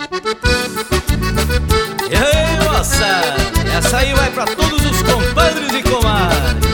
E aí, moça, essa aí vai pra todos os compadres e comadres.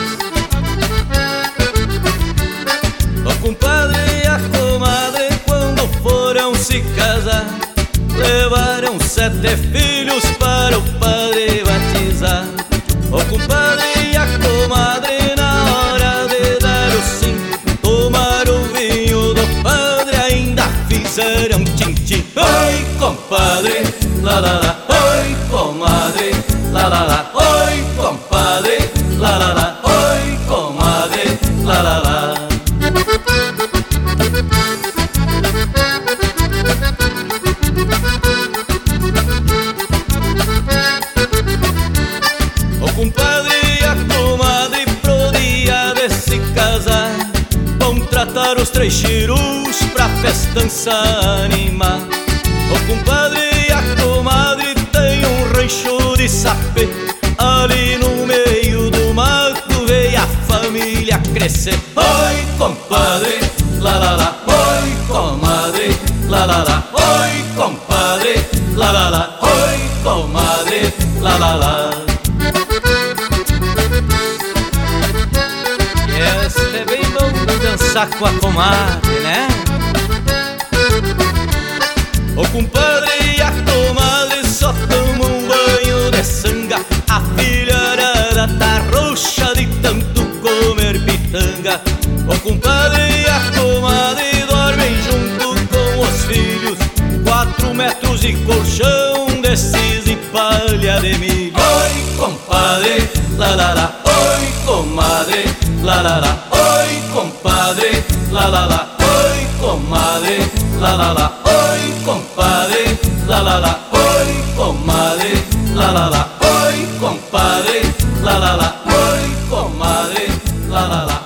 O compadre e a comadre, quando foram se casar, levaram 7 filhos para o padre batizar. O compadre e a comadre, na hora de dar o sim, tomaram o vinho do padre, ainda fizeram tchim-tchim. Oi, compadre, lá lá lá. Oi, comadre, lá lá lá. Oi, compadre, lá lá lá. Oi, comadre, lá lá lá. O compadre e a comadre, pro dia de se casar, vão tratar os 3 chirus pra festança animar. O compadre e a comadre tem um rancho de sapê, ali no meio do mato veio a família crescer. Oi, compadre, lá lá lá. Oi, comadre, lá lá lá. Oi, compadre, lá lá lá. Oi, comadre, lá lá lá. Este é bem bom dançar com a comadre, né? O compadre e a comadre só tomam um banho de sanga, a filharada tá roxa de tanto comer pitanga. O compadre e a comadre dormem junto com os filhos, 4 metros de colchão desses e palha de milho. Oi, compadre, lá lá lá. Oi, comadre, lá lá lá. Oi, compadre, lá lá lá. Oi, comadre, lá lá lá. Oi, compadre, lá lá lá. Oi, comadre, lá lá lá. Oi, compadre, lá lá lá. Oi, comadre, lá lá lá.